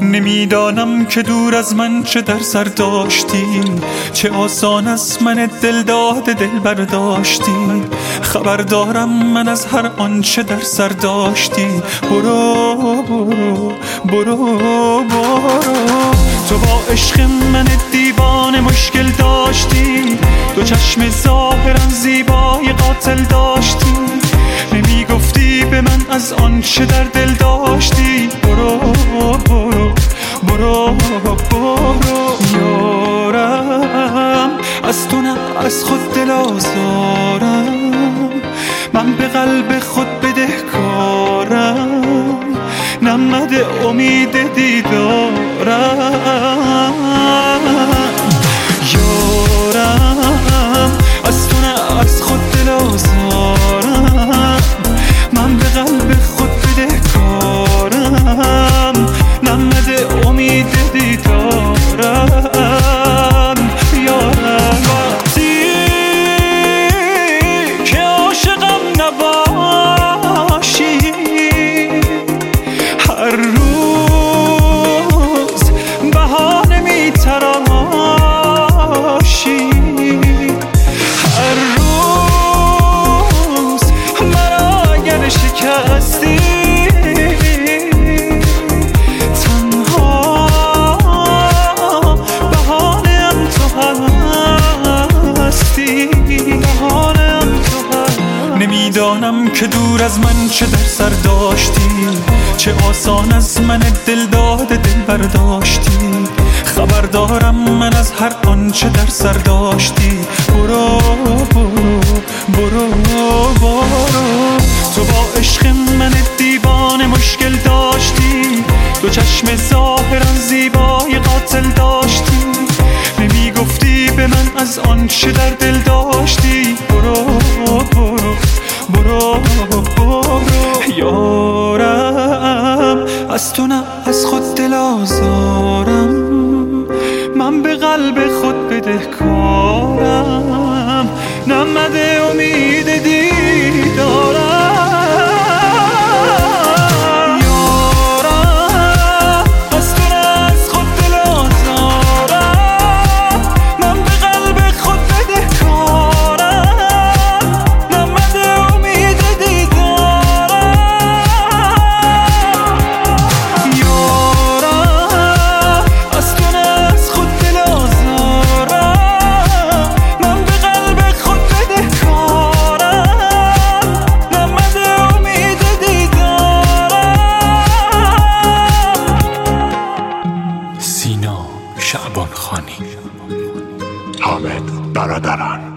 نمیدانم که دور از من چه در سر داشتی، چه آسان از من دل داده دل برداشتی. خبر دارم من از هر آنچه در سر داشتی. برو برو برو برو. تو با عشق من دیوانه مشکل داشتی، دو چشم ظاهرا زیبای قاتل داشتی. نمیگفتی به من از آنچه در دل داشتی. برو برو برو برو. یارم از تو نه از خود دل آزارم، من به قلب خود بدهکارم، نمده امید دیدارم. یارم از تو نه از خود دل آزارم، من به قلب خود بدهکارم، نمده امید دیدارم. یارم وقتی که عاشقم نباشی، هر روز بهانه میتراشی، هر روز مرا اگر شکستی، نمیدانم که دور از من چه در سر داشتی، چه آسان از من دل داده دل برداشتی. خبر دارم من از هر آنچه در سر داشتی. برو برو برو برو. تو با عشق من دیوانه مشکل داشتی، دو چشم ظاهرا زیبای قاتل داشتی. نمیگفتی به من از آنچه در دل داشتی. برو برو برو برو. یارم از تو نه از خود دل آزارم، من به قلب خود بدهکارم، نمده امید دیدارم. شعبان خانی. حامد برادران.